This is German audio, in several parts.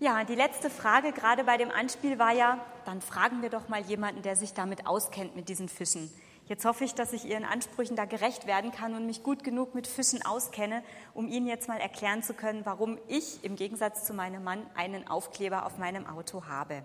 Ja, die letzte Frage gerade bei dem Anspiel war ja, dann fragen wir doch mal jemanden, der sich damit auskennt mit diesen Fischen. Jetzt hoffe ich, dass ich Ihren Ansprüchen da gerecht werden kann und mich gut genug mit Fischen auskenne, um Ihnen jetzt mal erklären zu können, warum ich im Gegensatz zu meinem Mann einen Aufkleber auf meinem Auto habe.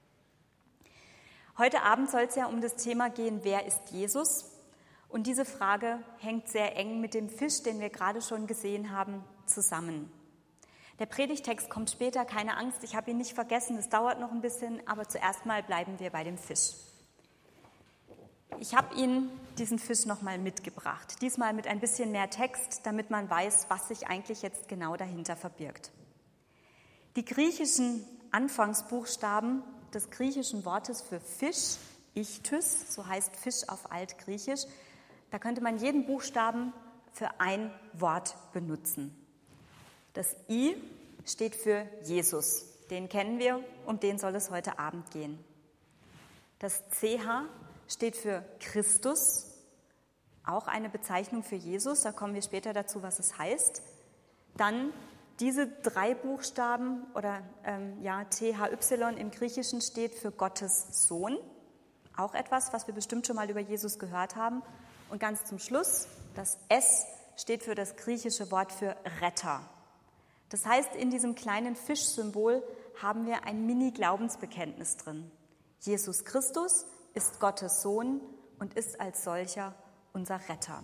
Heute Abend soll es ja um das Thema gehen, wer ist Jesus? Und diese Frage hängt sehr eng mit dem Fisch, den wir gerade schon gesehen haben, zusammen. Der Predigtext kommt später, keine Angst, ich habe ihn nicht vergessen, es dauert noch ein bisschen, aber zuerst mal bleiben wir bei dem Fisch. Ich habe Ihnen diesen Fisch nochmal mitgebracht, diesmal mit ein bisschen mehr Text, damit man weiß, was sich eigentlich jetzt genau dahinter verbirgt. Die griechischen Anfangsbuchstaben des griechischen Wortes für Fisch, Ichthys, so heißt Fisch auf Altgriechisch, da könnte man jeden Buchstaben für ein Wort benutzen. Das I steht für Jesus, den kennen wir, um den soll es heute Abend gehen. Das CH steht für Christus, auch eine Bezeichnung für Jesus, da kommen wir später dazu, was es heißt. Dann diese 3 Buchstaben oder THY im Griechischen steht für Gottes Sohn, auch etwas, was wir bestimmt schon mal über Jesus gehört haben. Und ganz zum Schluss, das S steht für das griechische Wort für Retter. Das heißt, in diesem kleinen Fischsymbol haben wir ein Mini-Glaubensbekenntnis drin. Jesus Christus ist Gottes Sohn und ist als solcher unser Retter.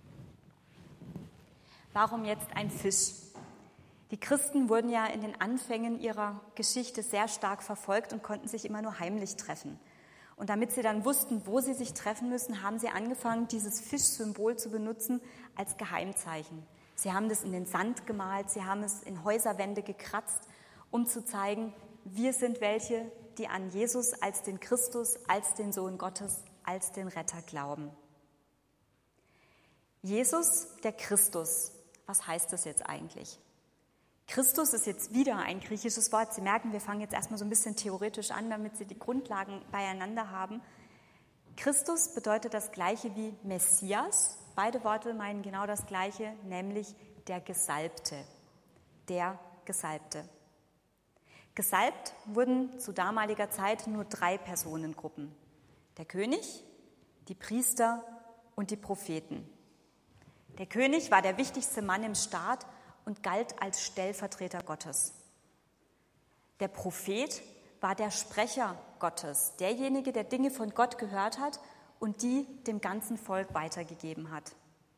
Warum jetzt ein Fisch? Die Christen wurden ja in den Anfängen ihrer Geschichte sehr stark verfolgt und konnten sich immer nur heimlich treffen. Und damit sie dann wussten, wo sie sich treffen müssen, haben sie angefangen, dieses Fischsymbol zu benutzen als Geheimzeichen. Sie haben das in den Sand gemalt, sie haben es in Häuserwände gekratzt, um zu zeigen, wir sind welche, die an Jesus als den Christus, als den Sohn Gottes, als den Retter glauben. Jesus, der Christus, was heißt das jetzt eigentlich? Christus ist jetzt wieder ein griechisches Wort. Sie merken, wir fangen jetzt erstmal so ein bisschen theoretisch an, damit Sie die Grundlagen beieinander haben. Christus bedeutet das Gleiche wie Messias. Beide Worte meinen genau das Gleiche, nämlich der Gesalbte. Der Gesalbte. Gesalbt wurden zu damaliger Zeit nur 3 Personengruppen. Der König, die Priester und die Propheten. Der König war der wichtigste Mann im Staat und galt als Stellvertreter Gottes. Der Prophet war der Sprecher Gottes, derjenige, der Dinge von Gott gehört hat und die dem ganzen Volk weitergegeben hat.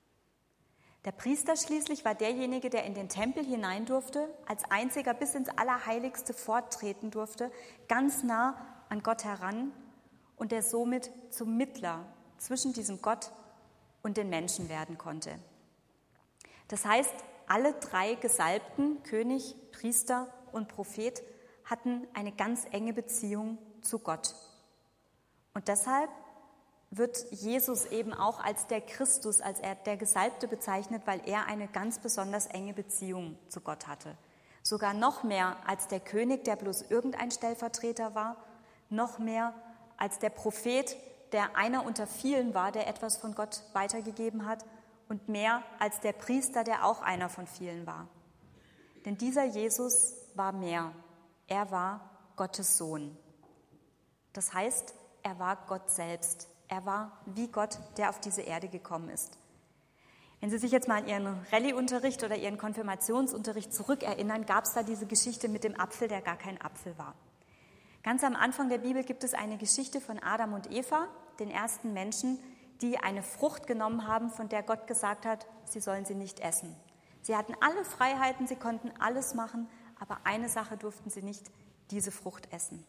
Der Priester schließlich war derjenige, der in den Tempel hinein durfte, als einziger bis ins Allerheiligste vortreten durfte, ganz nah an Gott heran und der somit zum Mittler zwischen diesem Gott und den Menschen werden konnte. Das heißt, alle 3 Gesalbten, König, Priester und Prophet, hatten eine ganz enge Beziehung zu Gott. Und deshalb wird Jesus eben auch als der Christus, als der Gesalbte bezeichnet, weil er eine ganz besonders enge Beziehung zu Gott hatte. Sogar noch mehr als der König, der bloß irgendein Stellvertreter war, noch mehr als der Prophet, der einer unter vielen war, der etwas von Gott weitergegeben hat, und mehr als der Priester, der auch einer von vielen war. Denn dieser Jesus war mehr. Er war Gottes Sohn. Das heißt, er war Gott selbst. Er war wie Gott, der auf diese Erde gekommen ist. Wenn Sie sich jetzt mal an Ihren Rallye-Unterricht oder Ihren Konfirmationsunterricht zurückerinnern, gab es da diese Geschichte mit dem Apfel, der gar kein Apfel war. Ganz am Anfang der Bibel gibt es eine Geschichte von Adam und Eva, den ersten Menschen, die eine Frucht genommen haben, von der Gott gesagt hat, sie sollen sie nicht essen. Sie hatten alle Freiheiten, sie konnten alles machen, aber eine Sache durften sie nicht, diese Frucht essen.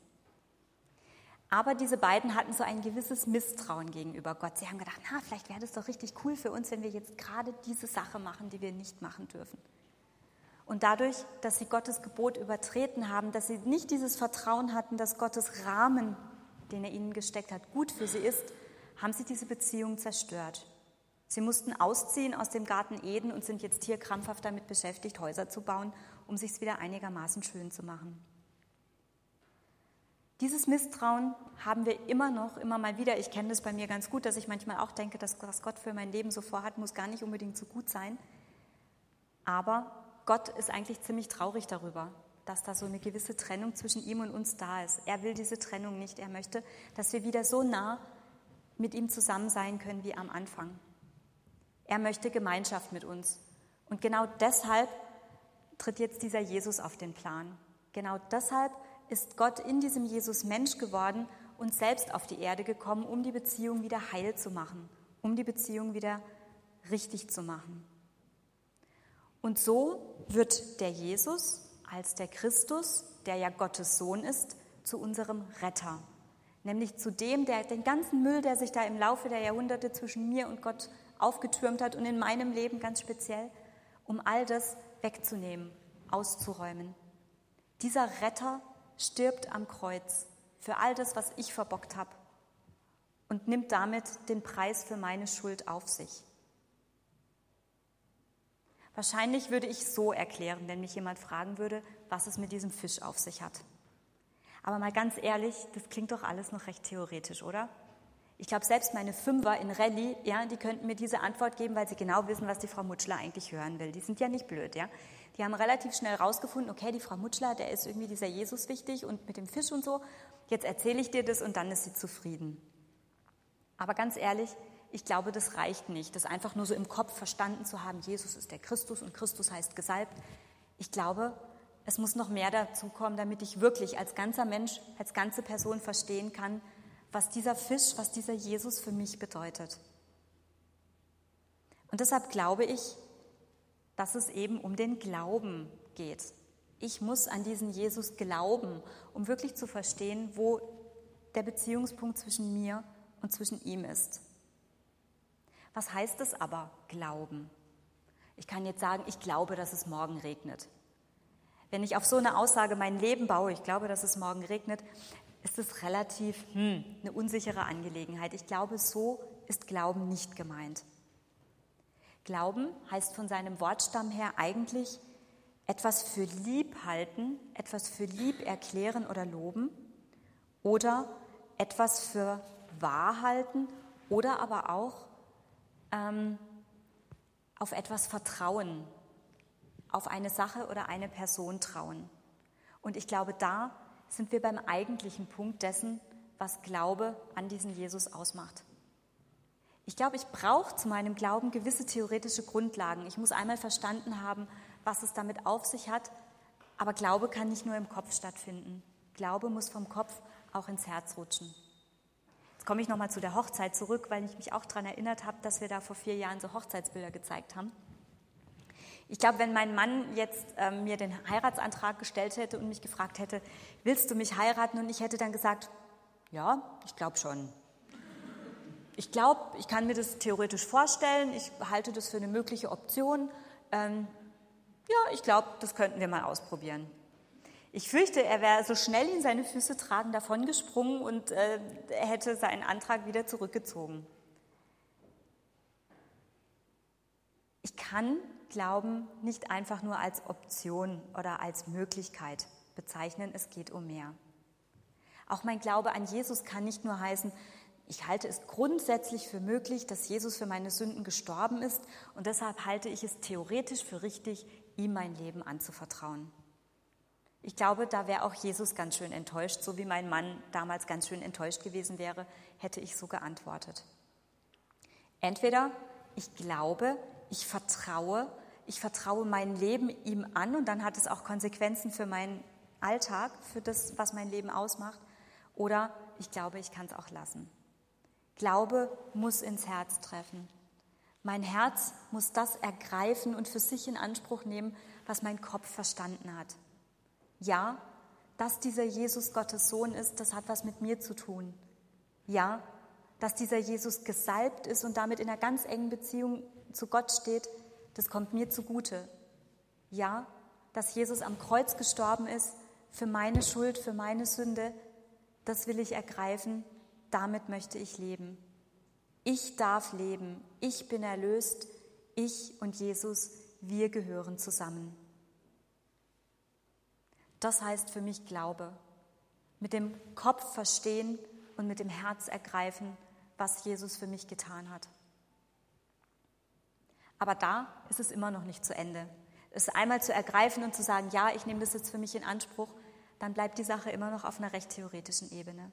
Aber diese beiden hatten so ein gewisses Misstrauen gegenüber Gott. Sie haben gedacht, vielleicht wäre das doch richtig cool für uns, wenn wir jetzt gerade diese Sache machen, die wir nicht machen dürfen. Und dadurch, dass sie Gottes Gebot übertreten haben, dass sie nicht dieses Vertrauen hatten, dass Gottes Rahmen, den er ihnen gesteckt hat, gut für sie ist, haben sie diese Beziehung zerstört. Sie mussten ausziehen aus dem Garten Eden und sind jetzt hier krampfhaft damit beschäftigt, Häuser zu bauen, um sich es wieder einigermaßen schön zu machen. Dieses Misstrauen haben wir immer mal wieder. Ich kenne das bei mir ganz gut, dass ich manchmal auch denke, dass was Gott für mein Leben so vorhat, muss gar nicht unbedingt so gut sein. Aber Gott ist eigentlich ziemlich traurig darüber. dass da so eine gewisse Trennung zwischen ihm und uns da ist. Er will diese Trennung nicht. Er möchte, dass wir wieder so nah mit ihm zusammen sein können wie am Anfang. Er möchte Gemeinschaft mit uns. Und genau deshalb tritt jetzt dieser Jesus auf den Plan. Genau deshalb ist Gott in diesem Jesus Mensch geworden und selbst auf die Erde gekommen, um die Beziehung wieder heil zu machen, um die Beziehung wieder richtig zu machen. Und so wird der Jesus als der Christus, der ja Gottes Sohn ist, zu unserem Retter. Nämlich zu dem, der den ganzen Müll, der sich da im Laufe der Jahrhunderte zwischen mir und Gott aufgetürmt hat und in meinem Leben ganz speziell, um all das wegzunehmen, auszuräumen. Dieser Retter stirbt am Kreuz für all das, was ich verbockt habe und nimmt damit den Preis für meine Schuld auf sich. Wahrscheinlich würde ich so erklären, wenn mich jemand fragen würde, was es mit diesem Fisch auf sich hat. Aber mal ganz ehrlich, das klingt doch alles noch recht theoretisch, oder? Ich glaube, selbst meine Fünfer in Rallye, ja, die könnten mir diese Antwort geben, weil sie genau wissen, was die Frau Mutschler eigentlich hören will. Die sind ja nicht blöd, ja. Die haben relativ schnell rausgefunden, okay, die Frau Mutschler, der ist irgendwie dieser Jesus wichtig und mit dem Fisch und so. Jetzt erzähle ich dir das und dann ist sie zufrieden. Aber ganz ehrlich, ich glaube, das reicht nicht, das einfach nur so im Kopf verstanden zu haben, Jesus ist der Christus und Christus heißt gesalbt. Ich glaube, es muss noch mehr dazu kommen, damit ich wirklich als ganzer Mensch, als ganze Person verstehen kann, was dieser Fisch, was dieser Jesus für mich bedeutet. Und deshalb glaube ich, dass es eben um den Glauben geht. Ich muss an diesen Jesus glauben, um wirklich zu verstehen, wo der Beziehungspunkt zwischen mir und zwischen ihm ist. Was heißt es aber, glauben? Ich kann jetzt sagen, ich glaube, dass es morgen regnet. Wenn ich auf so eine Aussage mein Leben baue, ich glaube, dass es morgen regnet, ist es relativ eine unsichere Angelegenheit. Ich glaube, so ist Glauben nicht gemeint. Glauben heißt von seinem Wortstamm her eigentlich etwas für lieb halten, etwas für lieb erklären oder loben oder etwas für wahr halten oder aber auch auf etwas vertrauen, auf eine Sache oder eine Person trauen. Und ich glaube, da sind wir beim eigentlichen Punkt dessen, was Glaube an diesen Jesus ausmacht. Ich glaube, ich brauche zu meinem Glauben gewisse theoretische Grundlagen. Ich muss einmal verstanden haben, was es damit auf sich hat, aber Glaube kann nicht nur im Kopf stattfinden. Glaube muss vom Kopf auch ins Herz rutschen. Jetzt komme ich nochmal zu der Hochzeit zurück, weil ich mich auch daran erinnert habe, dass wir da vor 4 Jahren so Hochzeitsbilder gezeigt haben. Ich glaube, wenn mein Mann jetzt mir den Heiratsantrag gestellt hätte und mich gefragt hätte, willst du mich heiraten? Und ich hätte dann gesagt, ja, ich glaube schon. Ich glaube, ich kann mir das theoretisch vorstellen, ich halte das für eine mögliche Option. Ja, ich glaube, das könnten wir mal ausprobieren. Ich fürchte, er wäre so schnell ihn seine Füße tragen davongesprungen und er hätte seinen Antrag wieder zurückgezogen. Ich kann Glauben nicht einfach nur als Option oder als Möglichkeit bezeichnen, es geht um mehr. Auch mein Glaube an Jesus kann nicht nur heißen, ich halte es grundsätzlich für möglich, dass Jesus für meine Sünden gestorben ist und deshalb halte ich es theoretisch für richtig, ihm mein Leben anzuvertrauen. Ich glaube, da wäre auch Jesus ganz schön enttäuscht, so wie mein Mann damals ganz schön enttäuscht gewesen wäre, hätte ich so geantwortet. Entweder ich glaube, ich vertraue mein Leben ihm an und dann hat es auch Konsequenzen für meinen Alltag, für das, was mein Leben ausmacht. Oder ich glaube, ich kann es auch lassen. Glaube muss ins Herz treffen. Mein Herz muss das ergreifen und für sich in Anspruch nehmen, was mein Kopf verstanden hat. Ja, dass dieser Jesus Gottes Sohn ist, das hat was mit mir zu tun. Ja, dass dieser Jesus gesalbt ist und damit in einer ganz engen Beziehung zu Gott steht, das kommt mir zugute. Ja, dass Jesus am Kreuz gestorben ist für meine Schuld, für meine Sünde, das will ich ergreifen, damit möchte ich leben. Ich darf leben, ich bin erlöst, ich und Jesus, wir gehören zusammen. Das heißt für mich Glaube. Mit dem Kopf verstehen und mit dem Herz ergreifen, was Jesus für mich getan hat. Aber da ist es immer noch nicht zu Ende. es einmal zu ergreifen und zu sagen, ja, ich nehme das jetzt für mich in Anspruch, dann bleibt die Sache immer noch auf einer recht theoretischen Ebene.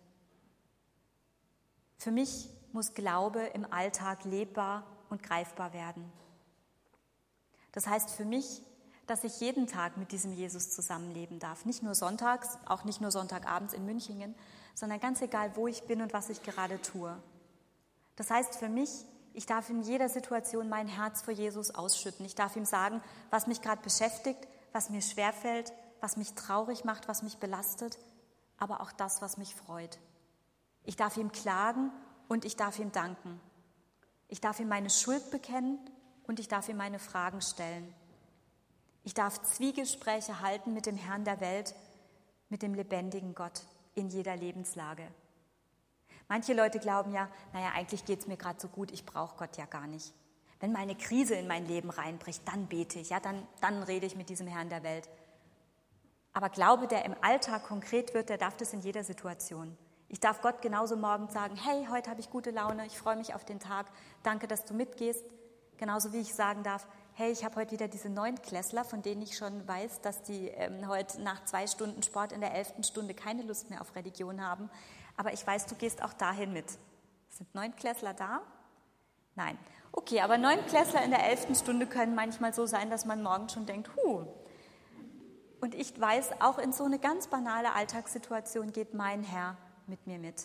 Für mich muss Glaube im Alltag lebbar und greifbar werden. Das heißt für mich, dass ich jeden Tag mit diesem Jesus zusammenleben darf. Nicht nur sonntags, auch nicht nur Sonntagabends in Münchingen, sondern ganz egal, wo ich bin und was ich gerade tue. Das heißt für mich, ich darf in jeder Situation mein Herz vor Jesus ausschütten. Ich darf ihm sagen, was mich gerade beschäftigt, was mir schwerfällt, was mich traurig macht, was mich belastet, aber auch das, was mich freut. Ich darf ihm klagen und ich darf ihm danken. Ich darf ihm meine Schuld bekennen und ich darf ihm meine Fragen stellen. Ich darf Zwiegespräche halten mit dem Herrn der Welt, mit dem lebendigen Gott in jeder Lebenslage. Manche Leute glauben ja, eigentlich geht es mir gerade so gut, ich brauche Gott ja gar nicht. Wenn mal eine Krise in mein Leben reinbricht, dann bete ich, ja, dann rede ich mit diesem Herrn der Welt. Aber Glaube, der im Alltag konkret wird, der darf das in jeder Situation. Ich darf Gott genauso morgens sagen, hey, heute habe ich gute Laune, ich freue mich auf den Tag, danke, dass du mitgehst. Genauso wie ich sagen darf, hey, ich habe heute wieder diese 9-Klässler, von denen ich schon weiß, dass die heute nach 2 Stunden Sport in der 11. Stunde keine Lust mehr auf Religion haben. Aber ich weiß, du gehst auch dahin mit. Sind 9-Klässler da? Nein. Okay, aber 9-Klässler in der 11. Stunde können manchmal so sein, dass man morgens schon denkt, Und ich weiß, auch in so eine ganz banale Alltagssituation geht mein Herr mit mir mit.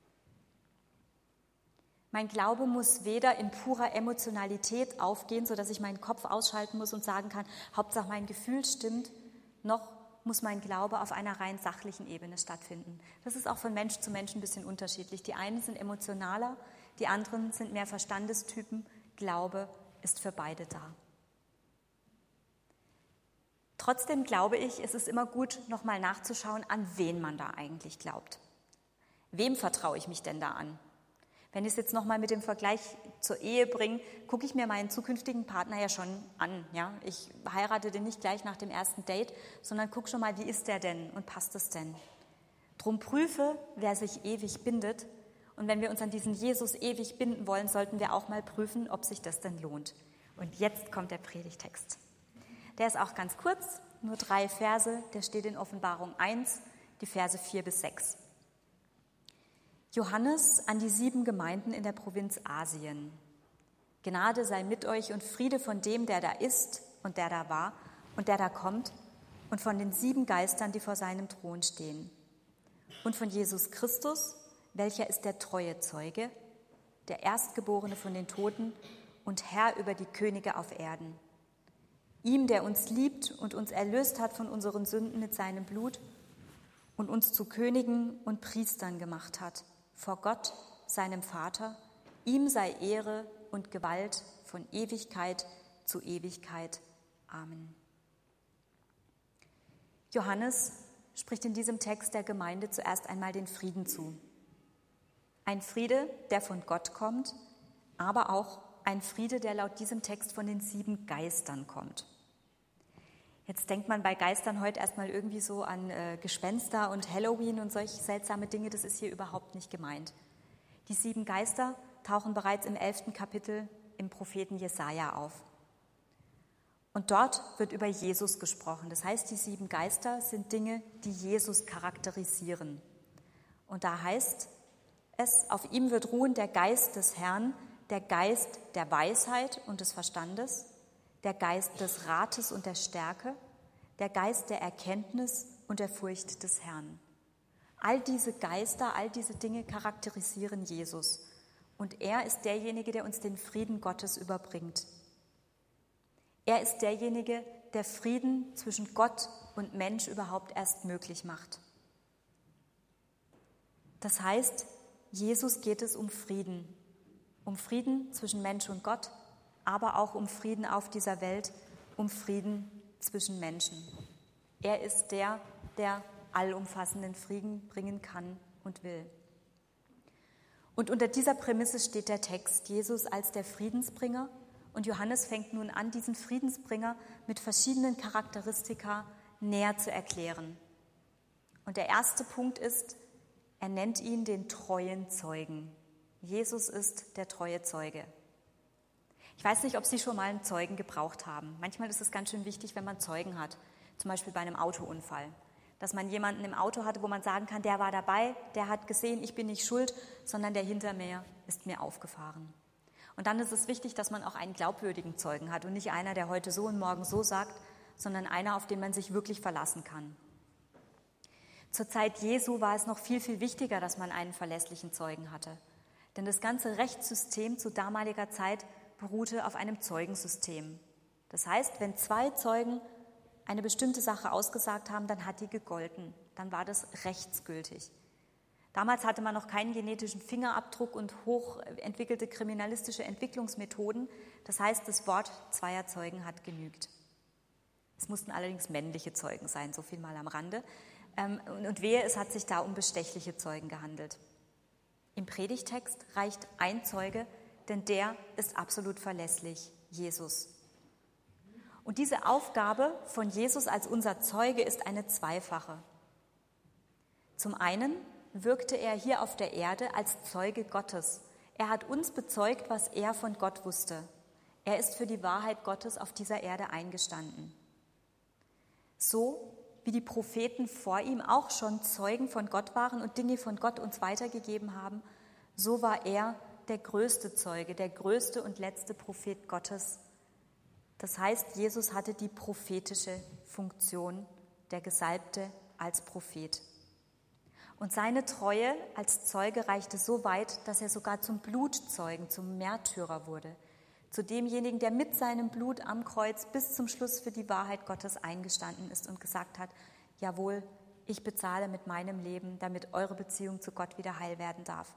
Mein Glaube muss weder in purer Emotionalität aufgehen, sodass ich meinen Kopf ausschalten muss und sagen kann, Hauptsache mein Gefühl stimmt, noch muss mein Glaube auf einer rein sachlichen Ebene stattfinden. Das ist auch von Mensch zu Mensch ein bisschen unterschiedlich. Die einen sind emotionaler, die anderen sind mehr Verstandestypen. Glaube ist für beide da. Trotzdem glaube ich, es ist immer gut, nochmal nachzuschauen, an wen man da eigentlich glaubt. Wem vertraue ich mich denn da an? Wenn ich es jetzt nochmal mit dem Vergleich zur Ehe bringe, gucke ich mir meinen zukünftigen Partner ja schon an. Ja? Ich heirate den nicht gleich nach dem ersten Date, sondern gucke schon mal, wie ist der denn und passt es denn? Drum prüfe, wer sich ewig bindet. Und wenn wir uns an diesen Jesus ewig binden wollen, sollten wir auch mal prüfen, ob sich das denn lohnt. Und jetzt kommt der Predigtext. Der ist auch ganz kurz, nur 3 Verse, der steht in Offenbarung 1, die Verse 4 bis 6. Johannes an die 7 Gemeinden in der Provinz Asien. Gnade sei mit euch und Friede von dem, der da ist und der da war und der da kommt und von den 7 Geistern, die vor seinem Thron stehen. Und von Jesus Christus, welcher ist der treue Zeuge, der Erstgeborene von den Toten und Herr über die Könige auf Erden. Ihm, der uns liebt und uns erlöst hat von unseren Sünden mit seinem Blut und uns zu Königen und Priestern gemacht hat, vor Gott, seinem Vater, ihm sei Ehre und Gewalt von Ewigkeit zu Ewigkeit. Amen. Johannes spricht in diesem Text der Gemeinde zuerst einmal den Frieden zu. Ein Friede, der von Gott kommt, aber auch ein Friede, der laut diesem Text von den 7 Geistern kommt. Jetzt denkt man bei Geistern heute erstmal irgendwie so an Gespenster und Halloween und solche seltsame Dinge. Das ist hier überhaupt nicht gemeint. Die 7 Geister tauchen bereits im 11. Kapitel im Propheten Jesaja auf. Und dort wird über Jesus gesprochen. Das heißt, die 7 Geister sind Dinge, die Jesus charakterisieren. Und da heißt es, auf ihm wird ruhen der Geist des Herrn, der Geist der Weisheit und des Verstandes, der Geist des Rates und der Stärke, der Geist der Erkenntnis und der Furcht des Herrn. All diese Geister, all diese Dinge charakterisieren Jesus. Und er ist derjenige, der uns den Frieden Gottes überbringt. Er ist derjenige, der Frieden zwischen Gott und Mensch überhaupt erst möglich macht. Das heißt, Jesus geht es um Frieden zwischen Mensch und Gott, aber auch um Frieden auf dieser Welt, um Frieden zwischen Menschen. Er ist der, der allumfassenden Frieden bringen kann und will. Und unter dieser Prämisse steht der Text, Jesus als der Friedensbringer. Und Johannes fängt nun an, diesen Friedensbringer mit verschiedenen Charakteristika näher zu erklären. Und der erste Punkt ist, er nennt ihn den treuen Zeugen. Jesus ist der treue Zeuge. Ich weiß nicht, ob Sie schon mal einen Zeugen gebraucht haben. Manchmal ist es ganz schön wichtig, wenn man Zeugen hat, zum Beispiel bei einem Autounfall, dass man jemanden im Auto hatte, wo man sagen kann, der war dabei, der hat gesehen, ich bin nicht schuld, sondern der hinter mir ist mir aufgefahren. Und dann ist es wichtig, dass man auch einen glaubwürdigen Zeugen hat und nicht einer, der heute so und morgen so sagt, sondern einer, auf den man sich wirklich verlassen kann. Zur Zeit Jesu war es noch viel, viel wichtiger, dass man einen verlässlichen Zeugen hatte. Denn das ganze Rechtssystem zu damaliger Zeit beruhte auf einem Zeugensystem. Das heißt, wenn 2 Zeugen eine bestimmte Sache ausgesagt haben, dann hat die gegolten. Dann war das rechtsgültig. Damals hatte man noch keinen genetischen Fingerabdruck und hochentwickelte kriminalistische Entwicklungsmethoden. Das heißt, das Wort 2 Zeugen hat genügt. Es mussten allerdings männliche Zeugen sein, so viel mal am Rande. Und wehe, es hat sich da um bestechliche Zeugen gehandelt. Im Predigtext reicht ein Zeuge, denn der ist absolut verlässlich, Jesus. Und diese Aufgabe von Jesus als unser Zeuge ist eine zweifache. Zum einen wirkte er hier auf der Erde als Zeuge Gottes. Er hat uns bezeugt, was er von Gott wusste. Er ist für die Wahrheit Gottes auf dieser Erde eingestanden. So wie die Propheten vor ihm auch schon Zeugen von Gott waren und Dinge von Gott uns weitergegeben haben, so war er der größte Zeuge, der größte und letzte Prophet Gottes. Das heißt, Jesus hatte die prophetische Funktion, der Gesalbte als Prophet. Und seine Treue als Zeuge reichte so weit, dass er sogar zum Blutzeugen, zum Märtyrer wurde, zu demjenigen, der mit seinem Blut am Kreuz bis zum Schluss für die Wahrheit Gottes eingestanden ist und gesagt hat, jawohl, ich bezahle mit meinem Leben, damit eure Beziehung zu Gott wieder heil werden darf.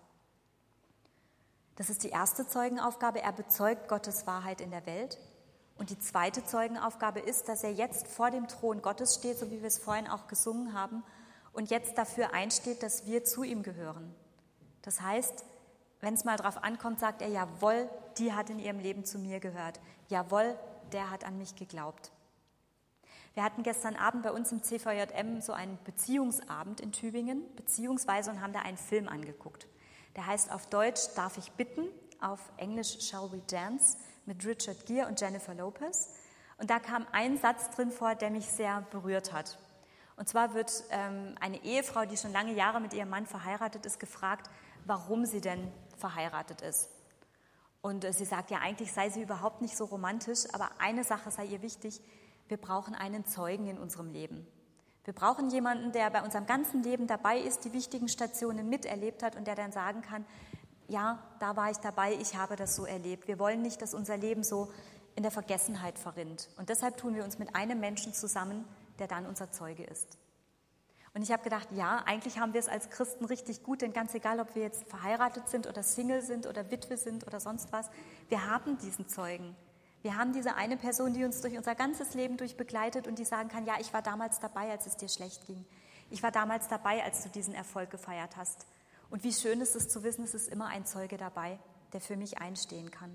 Das ist die erste Zeugenaufgabe, er bezeugt Gottes Wahrheit in der Welt. Und die zweite Zeugenaufgabe ist, dass er jetzt vor dem Thron Gottes steht, so wie wir es vorhin auch gesungen haben, und jetzt dafür einsteht, dass wir zu ihm gehören. Das heißt, wenn es mal drauf ankommt, sagt er, jawohl, die hat in ihrem Leben zu mir gehört. Jawohl, der hat an mich geglaubt. Wir hatten gestern Abend bei uns im CVJM so einen Beziehungsabend in Tübingen, beziehungsweise und haben da einen Film angeguckt. Der heißt auf Deutsch Darf ich bitten, auf Englisch Shall we dance, mit Richard Gere und Jennifer Lopez. Und da kam ein Satz drin vor, der mich sehr berührt hat. Und zwar wird eine Ehefrau, die schon lange Jahre mit ihrem Mann verheiratet ist, gefragt, warum sie denn verheiratet ist. Und sie sagt, ja, eigentlich sei sie überhaupt nicht so romantisch, aber eine Sache sei ihr wichtig, wir brauchen einen Zeugen in unserem Leben. Wir brauchen jemanden, der bei unserem ganzen Leben dabei ist, die wichtigen Stationen miterlebt hat und der dann sagen kann, ja, da war ich dabei, ich habe das so erlebt. Wir wollen nicht, dass unser Leben so in der Vergessenheit verrinnt. Und deshalb tun wir uns mit einem Menschen zusammen, der dann unser Zeuge ist. Und ich habe gedacht, ja, eigentlich haben wir es als Christen richtig gut, denn ganz egal, ob wir jetzt verheiratet sind oder Single sind oder Witwe sind oder sonst was, wir haben diesen Zeugen. Wir haben diese eine Person, die uns durch unser ganzes Leben durch begleitet und die sagen kann, ja, ich war damals dabei, als es dir schlecht ging. Ich war damals dabei, als du diesen Erfolg gefeiert hast. Und wie schön ist es zu wissen, es ist immer ein Zeuge dabei, der für mich einstehen kann.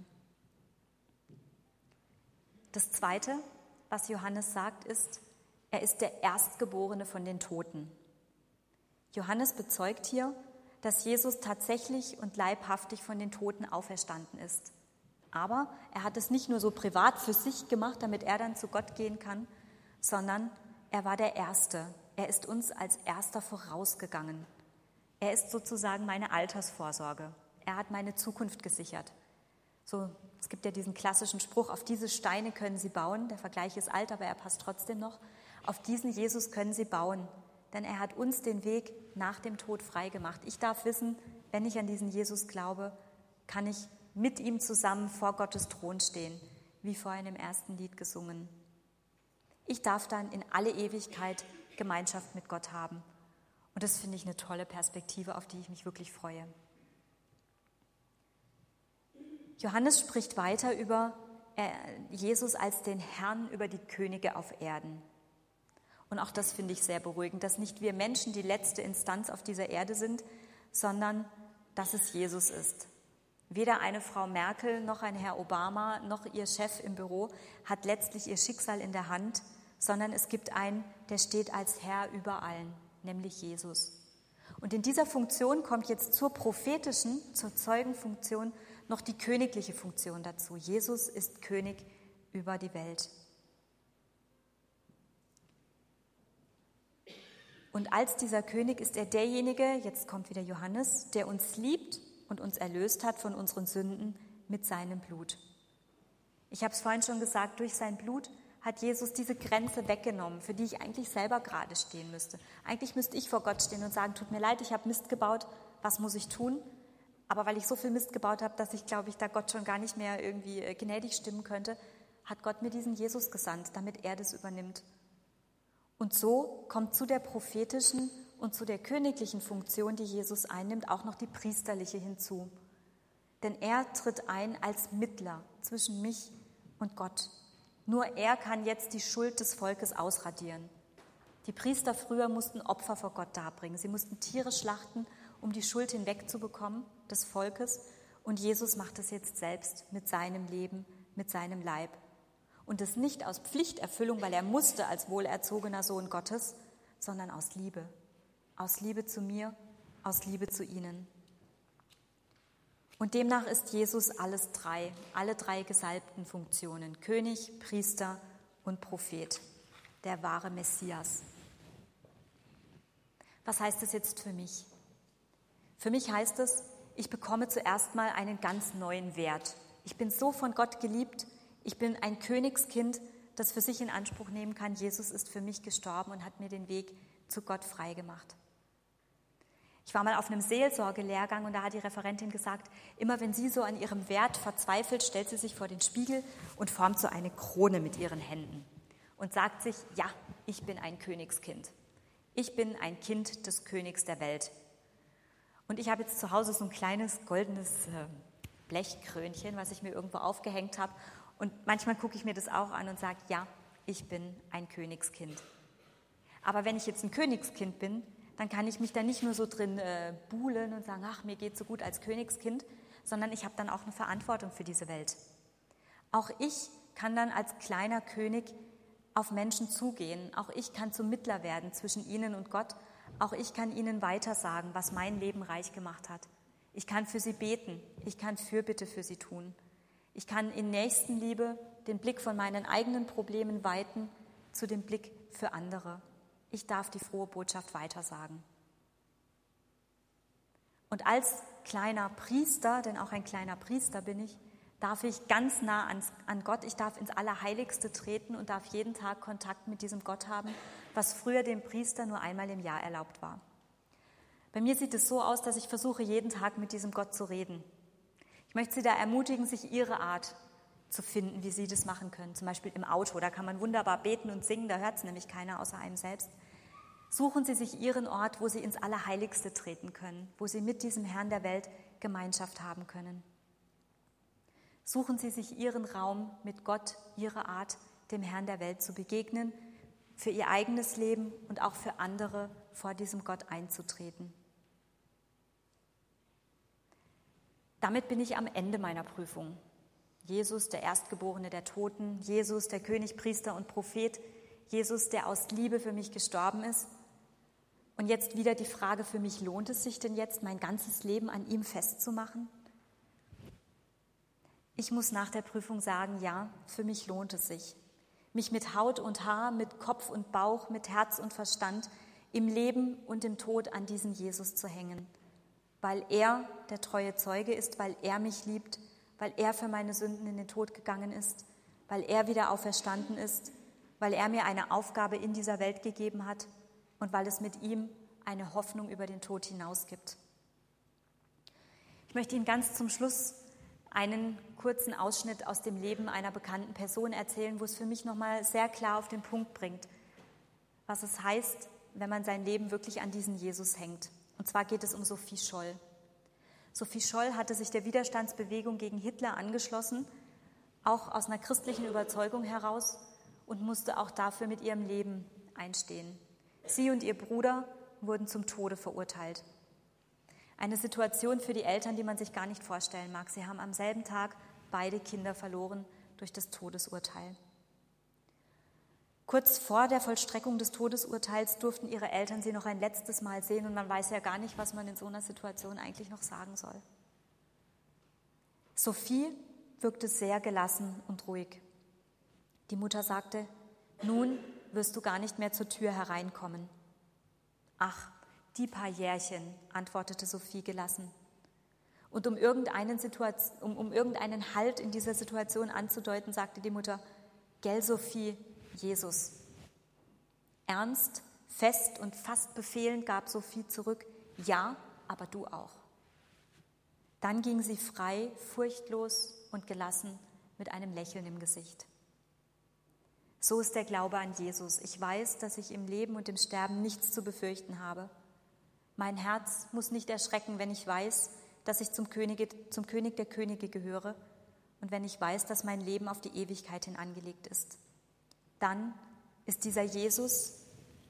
Das Zweite, was Johannes sagt, ist, er ist der Erstgeborene von den Toten. Johannes bezeugt hier, dass Jesus tatsächlich und leibhaftig von den Toten auferstanden ist. Aber er hat es nicht nur so privat für sich gemacht, damit er dann zu Gott gehen kann, sondern er war der Erste. Er ist uns als Erster vorausgegangen. Er ist sozusagen meine Altersvorsorge. Er hat meine Zukunft gesichert. So, es gibt ja diesen klassischen Spruch, auf diese Steine können Sie bauen. Der Vergleich ist alt, aber er passt trotzdem noch. Auf diesen Jesus können Sie bauen, denn er hat uns den Weg nach dem Tod freigemacht. Ich darf wissen, wenn ich an diesen Jesus glaube, kann ich mit ihm zusammen vor Gottes Thron stehen, wie vorhin im ersten Lied gesungen. Ich darf dann in alle Ewigkeit Gemeinschaft mit Gott haben. Und das finde ich eine tolle Perspektive, auf die ich mich wirklich freue. Johannes spricht weiter über Jesus als den Herrn über die Könige auf Erden. Und auch das finde ich sehr beruhigend, dass nicht wir Menschen die letzte Instanz auf dieser Erde sind, sondern dass es Jesus ist. Weder eine Frau Merkel noch ein Herr Obama noch ihr Chef im Büro hat letztlich ihr Schicksal in der Hand, sondern es gibt einen, der steht als Herr über allen, nämlich Jesus. Und in dieser Funktion kommt jetzt zur prophetischen, zur Zeugenfunktion noch die königliche Funktion dazu. Jesus ist König über die Welt. Und als dieser König ist er derjenige, jetzt kommt wieder Johannes, der uns liebt und uns erlöst hat von unseren Sünden mit seinem Blut. Ich habe es vorhin schon gesagt, durch sein Blut hat Jesus diese Grenze weggenommen, für die ich eigentlich selber gerade stehen müsste. Eigentlich müsste ich vor Gott stehen und sagen, tut mir leid, ich habe Mist gebaut, was muss ich tun? Aber weil ich so viel Mist gebaut habe, dass ich, glaube ich, da Gott schon gar nicht mehr irgendwie gnädig stimmen könnte, hat Gott mir diesen Jesus gesandt, damit er das übernimmt. Und so kommt zu der prophetischen und zu der königlichen Funktion, die Jesus einnimmt, auch noch die priesterliche hinzu. Denn er tritt ein als Mittler zwischen mich und Gott. Nur er kann jetzt die Schuld des Volkes ausradieren. Die Priester früher mussten Opfer vor Gott darbringen. Sie mussten Tiere schlachten, um die Schuld hinwegzubekommen des Volkes. Und Jesus macht es jetzt selbst mit seinem Leben, mit seinem Leib. Und das nicht aus Pflichterfüllung, weil er musste als wohlerzogener Sohn Gottes, sondern aus Liebe. Aus Liebe zu mir, aus Liebe zu ihnen. Und demnach ist Jesus alle drei gesalbten Funktionen, König, Priester und Prophet, der wahre Messias. Was heißt das jetzt für mich? Für mich heißt es, ich bekomme zuerst mal einen ganz neuen Wert. Ich bin so von Gott geliebt, ich bin ein Königskind, das für sich in Anspruch nehmen kann, Jesus ist für mich gestorben und hat mir den Weg zu Gott freigemacht. Ich war mal auf einem Seelsorgelehrgang und da hat die Referentin gesagt, immer wenn sie so an ihrem Wert verzweifelt, stellt sie sich vor den Spiegel und formt so eine Krone mit ihren Händen und sagt sich, ja, ich bin ein Königskind. Ich bin ein Kind des Königs der Welt. Und ich habe jetzt zu Hause so ein kleines goldenes Blechkrönchen, was ich mir irgendwo aufgehängt habe. Und manchmal gucke ich mir das auch an und sage, ja, ich bin ein Königskind. Aber wenn ich jetzt ein Königskind bin, dann kann ich mich da nicht nur so drin buhlen und sagen, ach, mir geht so gut als Königskind, sondern ich habe dann auch eine Verantwortung für diese Welt. Auch ich kann dann als kleiner König auf Menschen zugehen. Auch ich kann zum Mittler werden zwischen ihnen und Gott. Auch ich kann ihnen weitersagen, was mein Leben reich gemacht hat. Ich kann für sie beten. Ich kann Fürbitte für sie tun. Ich kann in Nächstenliebe den Blick von meinen eigenen Problemen weiten zu dem Blick für andere. Ich darf die frohe Botschaft weitersagen. Und als kleiner Priester, denn auch ein kleiner Priester bin ich, darf ich ganz nah an Gott, ich darf ins Allerheiligste treten und darf jeden Tag Kontakt mit diesem Gott haben, was früher dem Priester nur einmal im Jahr erlaubt war. Bei mir sieht es so aus, dass ich versuche, jeden Tag mit diesem Gott zu reden. Ich möchte Sie da ermutigen, sich Ihre Art zu finden, wie Sie das machen können. Zum Beispiel im Auto, da kann man wunderbar beten und singen, da hört es nämlich keiner außer einem selbst. Suchen Sie sich Ihren Ort, wo Sie ins Allerheiligste treten können, wo Sie mit diesem Herrn der Welt Gemeinschaft haben können. Suchen Sie sich Ihren Raum mit Gott, Ihre Art, dem Herrn der Welt zu begegnen, für Ihr eigenes Leben und auch für andere vor diesem Gott einzutreten. Damit bin ich am Ende meiner Prüfung. Jesus, der Erstgeborene der Toten, Jesus, der König, Priester und Prophet, Jesus, der aus Liebe für mich gestorben ist. Und jetzt wieder die Frage für mich, lohnt es sich denn jetzt, mein ganzes Leben an ihm festzumachen? Ich muss nach der Prüfung sagen, ja, für mich lohnt es sich. Mich mit Haut und Haar, mit Kopf und Bauch, mit Herz und Verstand im Leben und im Tod an diesen Jesus zu hängen, weil er der treue Zeuge ist, weil er mich liebt, weil er für meine Sünden in den Tod gegangen ist, weil er wieder auferstanden ist, weil er mir eine Aufgabe in dieser Welt gegeben hat und weil es mit ihm eine Hoffnung über den Tod hinaus gibt. Ich möchte Ihnen ganz zum Schluss einen kurzen Ausschnitt aus dem Leben einer bekannten Person erzählen, wo es für mich nochmal sehr klar auf den Punkt bringt, was es heißt, wenn man sein Leben wirklich an diesen Jesus hängt. Und zwar geht es um Sophie Scholl. Sophie Scholl hatte sich der Widerstandsbewegung gegen Hitler angeschlossen, auch aus einer christlichen Überzeugung heraus und musste auch dafür mit ihrem Leben einstehen. Sie und ihr Bruder wurden zum Tode verurteilt. Eine Situation für die Eltern, die man sich gar nicht vorstellen mag. Sie haben am selben Tag beide Kinder verloren durch das Todesurteil. Kurz vor der Vollstreckung des Todesurteils durften ihre Eltern sie noch ein letztes Mal sehen und man weiß ja gar nicht, was man in so einer Situation eigentlich noch sagen soll. Sophie wirkte sehr gelassen und ruhig. Die Mutter sagte, nun wirst du gar nicht mehr zur Tür hereinkommen. Ach, die paar Jährchen, antwortete Sophie gelassen. Und um irgendeinen Halt in dieser Situation anzudeuten, sagte die Mutter, gell Sophie, Jesus. Ernst, fest und fast befehlend gab Sophie zurück, ja, aber du auch. Dann ging sie frei, furchtlos und gelassen mit einem Lächeln im Gesicht. So ist der Glaube an Jesus. Ich weiß, dass ich im Leben und im Sterben nichts zu befürchten habe. Mein Herz muss nicht erschrecken, wenn ich weiß, dass ich zum König der Könige gehöre und wenn ich weiß, dass mein Leben auf die Ewigkeit hin angelegt ist. Dann ist dieser Jesus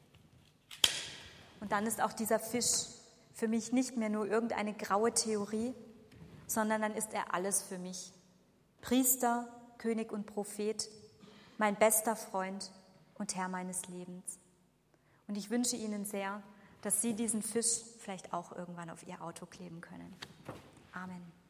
und dann ist auch dieser Fisch für mich nicht mehr nur irgendeine graue Theorie, sondern dann ist er alles für mich. Priester, König und Prophet, mein bester Freund und Herr meines Lebens. Und ich wünsche Ihnen sehr, dass Sie diesen Fisch vielleicht auch irgendwann auf Ihr Auto kleben können. Amen.